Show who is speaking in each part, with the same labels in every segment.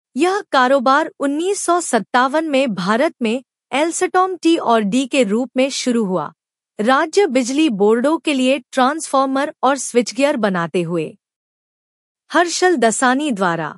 Speaker 1: यह कारोबार 1957 में भारत में एल्स्टॉम टी और डी के रूप में शुरू हुआ, राज्य बिजली बोर्डों के लिए ट्रांसफार्मर और स्विचगियर बनाते हुए। हर्षल दसानी द्वारा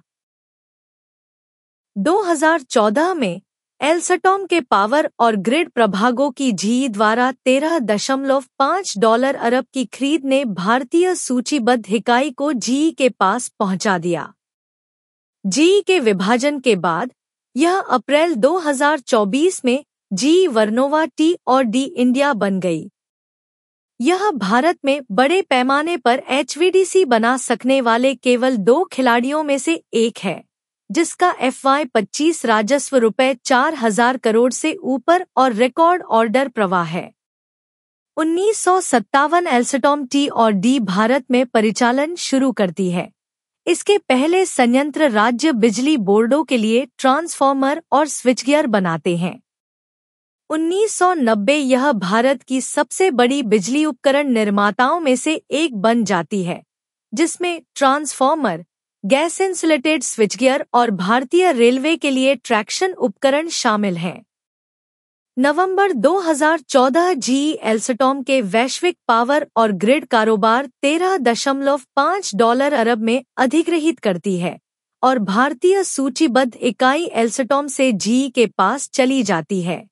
Speaker 1: 2014 में एल्स्टॉम के पावर और ग्रिड प्रभागों की जीई द्वारा $13.5 अरब की खरीद ने भारतीय सूचीबद्ध इकाई को जीई के पास पहुंचा दिया। जीई के विभाजन के बाद यह अप्रैल 2024 में जीई वर्नोवा टी और डी इंडिया बन गई। यह भारत में बड़े पैमाने पर एचवीडीसी बना सकने वाले केवल 2 खिलाड़ियों में से एक है, जिसका FY25 राजस्व ₹4,000 करोड़ से ऊपर और रिकॉर्ड ऑर्डर प्रवाह है। 1957 एल्स्टॉम टी और डी भारत में परिचालन शुरू करती है। इसके पहले संयंत्र राज्य बिजली बोर्डों के लिए ट्रांसफार्मर और स्विचगियर बनाते हैं। 1990 यह भारत की सबसे बड़ी बिजली उपकरण निर्माताओं में से एक बन जाती है, जिसमें ट्रांसफार्मर, गैस इंसुलेटेड स्विचगियर और भारतीय रेलवे के लिए ट्रैक्शन उपकरण शामिल हैं। नवंबर 2014 जीई एल्स्टॉम के वैश्विक पावर और ग्रिड कारोबार $13.5 अरब में अधिग्रहित करती है और भारतीय सूचीबद्ध इकाई एल्स्टॉम से जीई के पास चली जाती है।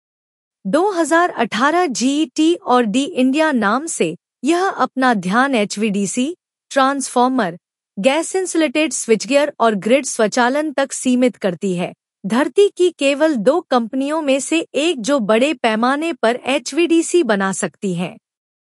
Speaker 1: 2018 जीई टी और डी इंडिया नाम से यह अपना ध्यान HVDC, transformer, gas insulated switchgear और ग्रिड स्वचालन तक सीमित करती है, धरती की केवल 2 कंपनियों में से एक जो बड़े पैमाने पर एचवीडीसी बना सकती है।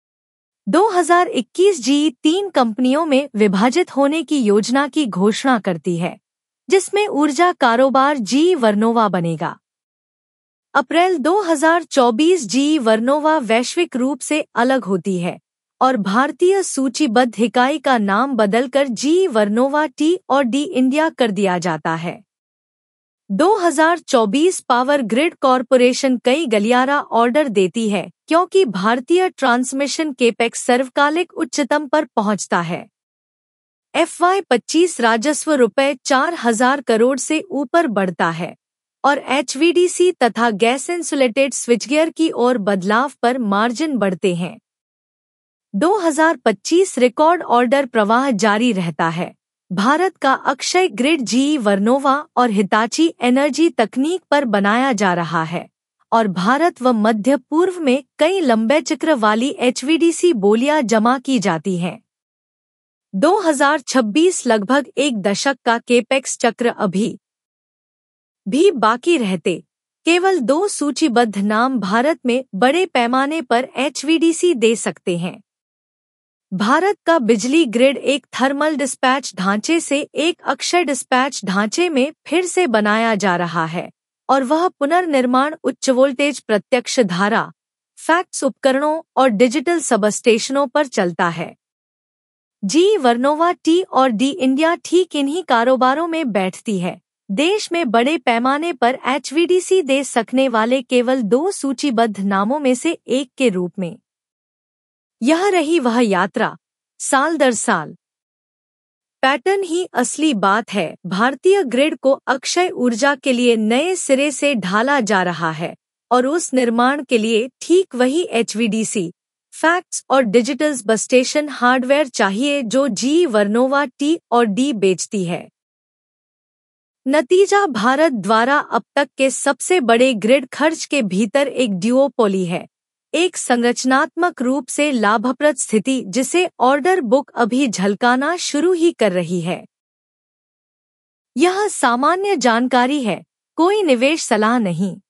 Speaker 1: 2021 जीई 3 कंपनियों में विभाजित होने की योजना की घोषणा करती है, जिसमें ऊर्जा कारोबार जीई वर्नोवा बनेगा। अप्रैल 2024 जीई वर्नोवा वैश्विक रूप से अलग होती है और भारतीय सूचीबद्ध इकाई का नाम बदलकर जीई वर्नोवा टी और डी इंडिया कर दिया जाता है। 2024 पावर ग्रिड कॉरपोरेशन कई गलियारा ऑर्डर देती है क्योंकि भारतीय ट्रांसमिशन केपेक्स सर्वकालिक उच्चतम पर पहुंचता है। FY25 राजस्व ₹4,000 करोड़ से ऊपर बढ़ता है और एचवीडीसी तथा गैस इंसुलेटेड स्विचगियर की ओर बदलाव पर मार्जिन बढ़ते हैं। 2025 रिकॉर्ड ऑर्डर प्रवाह जारी रहता है। भारत का अक्षय ग्रिड जीई वर्नोवा और हिताची एनर्जी तकनीक पर बनाया जा रहा है और भारत व मध्य पूर्व में कई लंबे चक्र वाली एचवीडीसी बोलियां जमा की जाती हैं। 2026 लगभग 1 दशक का केपेक्स चक्र अभी भी बाकी रहते केवल 2 सूचीबद्ध नाम भारत में बड़े पैमाने पर एचवीडीसी दे सकते हैं। भारत का बिजली ग्रिड एक थर्मल डिस्पैच ढांचे से एक अक्षय डिस्पैच ढांचे में फिर से बनाया जा रहा है और वह पुनर्निर्माण उच्च वोल्टेज प्रत्यक्ष धारा, फैक्स उपकरणों और डिजिटल सबस्टेशनों पर चलता है। जीई वर्नोवा टी और डी इंडिया ठीक इन्हीं कारोबारों में बैठती है, देश में बड़े पैमाने पर एचवीडीसी दे सकने वाले केवल 2 सूचीबद्ध नामों में से एक के रूप में। यह रही वह यात्रा, साल दर साल। पैटर्न ही असली बात है। भारतीय ग्रिड को अक्षय ऊर्जा के लिए नए सिरे से ढाला जा रहा है और उस निर्माण के लिए ठीक वही एचवीडीसी, फैक्ट्स और डिजिटल सबस्टेशन हार्डवेयर चाहिए जो जीई वर्नोवा टी और डी बेचती है। नतीजा भारत द्वारा अब तक के सबसे बड़े ग्रिड खर्च के भीतर एक ड्यूओपोली है, एक संरचनात्मक रूप से लाभप्रद स्थिति जिसे ऑर्डर बुक अभी झलकाना शुरू ही कर रही है। यह सामान्य जानकारी है, कोई निवेश सलाह नहीं।